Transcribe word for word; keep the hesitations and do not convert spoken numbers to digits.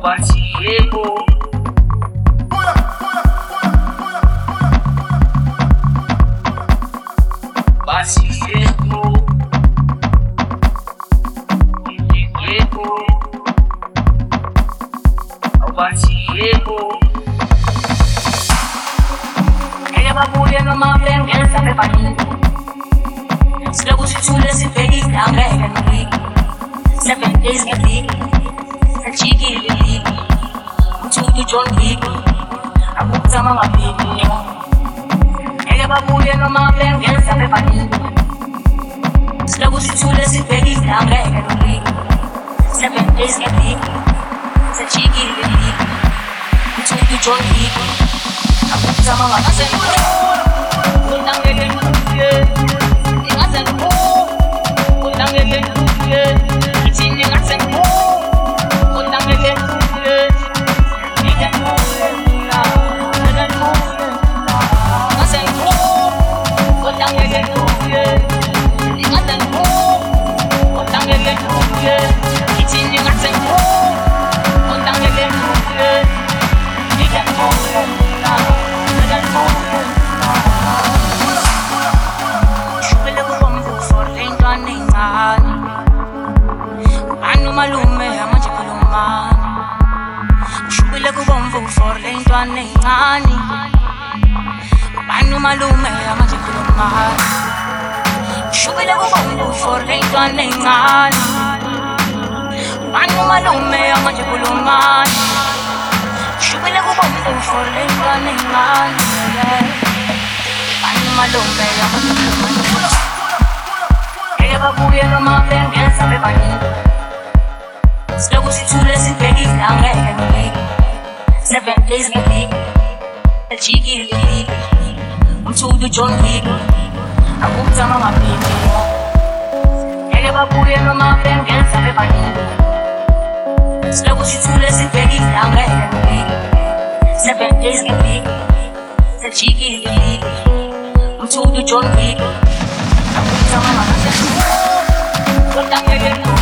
awubatiyeko batiyeko yeko awubatiyeko eke babuye noma bengeza bebaningi silokuthule sibheke angeke noliki seven days ngeviki sajikile liki uthuli John Wick akuzama ngaphi eke babuye noma bengeza bebaningi silokuthule sibheke angeke noliki seven days ngeviki sajikile liki uthuli John Wick akuzama ngaphi malume amanje khulumani ushubile kubomvu for le ntwana encane banu malume amanje khulumani ushubile kubomvu for le ntwana encane banu malume amanje khulumani ushubile kubomvu for le ntwana encane banu malume amanje khulumani eke babuye noma bengeza bebaningi silokuthule sibheke angeke noliki seven days ngeviki sajikile liki uthuli John Wick akuzama ngaphi eke babuye noma bengeza bebaningi silokuthule sibheke angeke noliki seven days ngeviki sajikile liki uthuli John Wick akuzama ngaphi